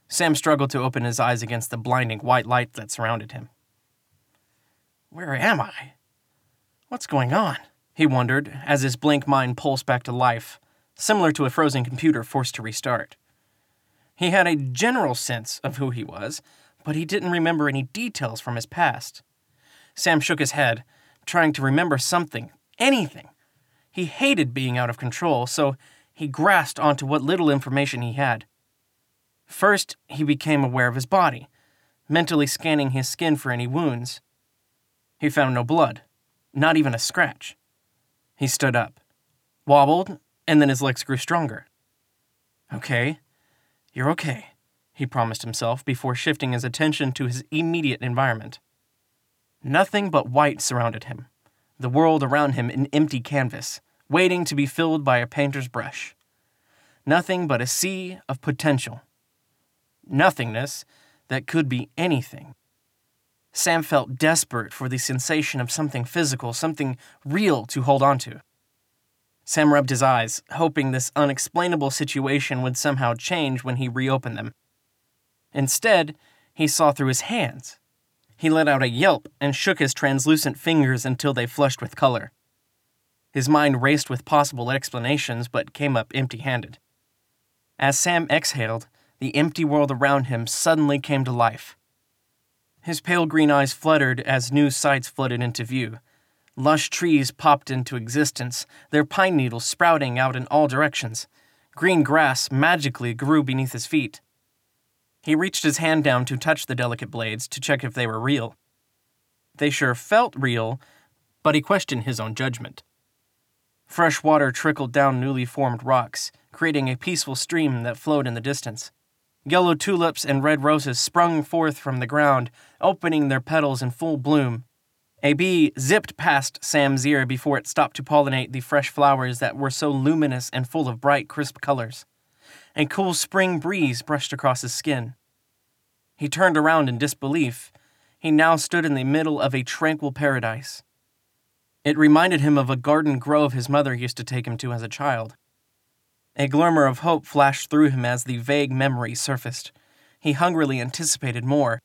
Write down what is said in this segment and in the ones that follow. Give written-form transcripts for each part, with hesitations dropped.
Sam struggled to open his eyes against the blinding white light that surrounded him. Where am I? What's going on? He wondered as his blank mind pulsed back to life, similar to a frozen computer forced to restart. He had a general sense of who he was, but he didn't remember any details from his past. Sam shook his head, trying to remember something, anything. He hated being out of control, so he grasped onto what little information he had. First, he became aware of his body, mentally scanning his skin for any wounds. He found no blood, not even a scratch. He stood up, wobbled, and then his legs grew stronger. Okay, you're okay, he promised himself before shifting his attention to his immediate environment. Nothing but white surrounded him, the world around him an empty canvas, waiting to be filled by a painter's brush. Nothing but a sea of potential. Nothingness that could be anything. Sam felt desperate for the sensation of something physical, something real to hold on to. Sam rubbed his eyes, hoping this unexplainable situation would somehow change when he reopened them. Instead, he saw through his hands. He let out a yelp and shook his translucent fingers until they flushed with color. His mind raced with possible explanations, but came up empty-handed. As Sam exhaled, the empty world around him suddenly came to life. His pale green eyes fluttered as new sights flooded into view. Lush trees popped into existence, their pine needles sprouting out in all directions. Green grass magically grew beneath his feet. He reached his hand down to touch the delicate blades to check if they were real. They sure felt real, but he questioned his own judgment. Fresh water trickled down newly formed rocks, creating a peaceful stream that flowed in the distance. Yellow tulips and red roses sprung forth from the ground, opening their petals in full bloom. A bee zipped past Sam's ear before it stopped to pollinate the fresh flowers that were so luminous and full of bright, crisp colors. A cool spring breeze brushed across his skin. He turned around in disbelief. He now stood in the middle of a tranquil paradise. It reminded him of a garden grove his mother used to take him to as a child. A glimmer of hope flashed through him as the vague memory surfaced. He hungrily anticipated more.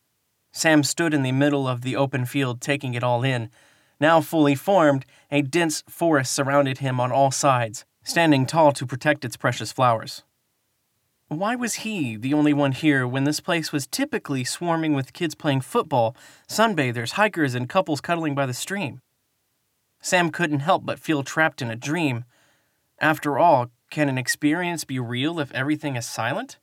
Sam stood in the middle of the open field, taking it all in. Now fully formed, a dense forest surrounded him on all sides, standing tall to protect its precious flowers. Why was he the only one here when this place was typically swarming with kids playing football, sunbathers, hikers, and couples cuddling by the stream? Sam couldn't help but feel trapped in a dream. After all, can an experience be real if everything is silent?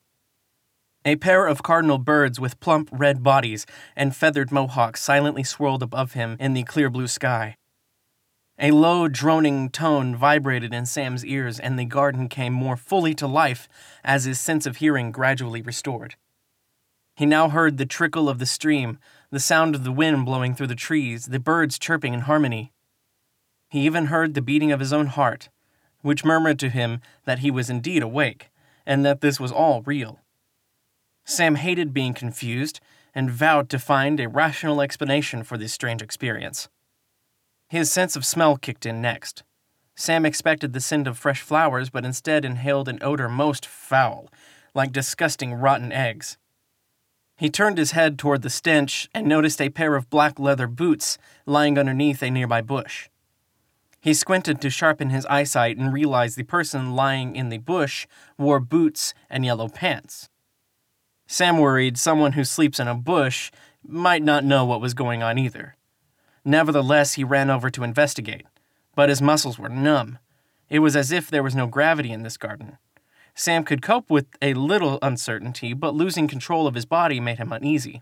A pair of cardinal birds with plump red bodies and feathered mohawks silently swirled above him in the clear blue sky. A low, droning tone vibrated in Sam's ears, and the garden came more fully to life as his sense of hearing gradually restored. He now heard the trickle of the stream, the sound of the wind blowing through the trees, the birds chirping in harmony. He even heard the beating of his own heart, which murmured to him that he was indeed awake, and that this was all real. Sam hated being confused, and vowed to find a rational explanation for this strange experience. His sense of smell kicked in next. Sam expected the scent of fresh flowers, but instead inhaled an odor most foul, like disgusting rotten eggs. He turned his head toward the stench and noticed a pair of black leather boots lying underneath a nearby bush. He squinted to sharpen his eyesight and realized the person lying in the bush wore boots and yellow pants. Sam worried someone who sleeps in a bush might not know what was going on either. Nevertheless, he ran over to investigate, but his muscles were numb. It was as if there was no gravity in this garden. Sam could cope with a little uncertainty, but losing control of his body made him uneasy.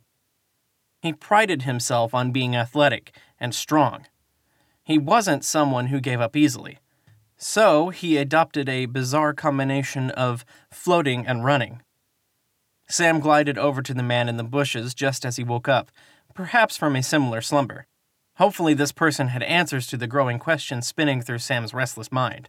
He prided himself on being athletic and strong. He wasn't someone who gave up easily. So he adopted a bizarre combination of floating and running. Sam glided over to the man in the bushes just as he woke up, perhaps from a similar slumber. Hopefully this person had answers to the growing questions spinning through Sam's restless mind.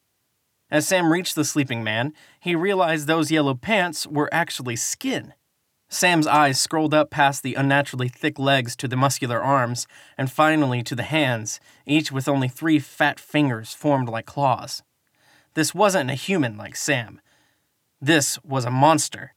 As Sam reached the sleeping man, he realized those yellow pants were actually skin. Sam's eyes scrolled up past the unnaturally thick legs to the muscular arms, and finally to the hands, each with only 3 fat fingers formed like claws. This wasn't a human like Sam. This was a monster.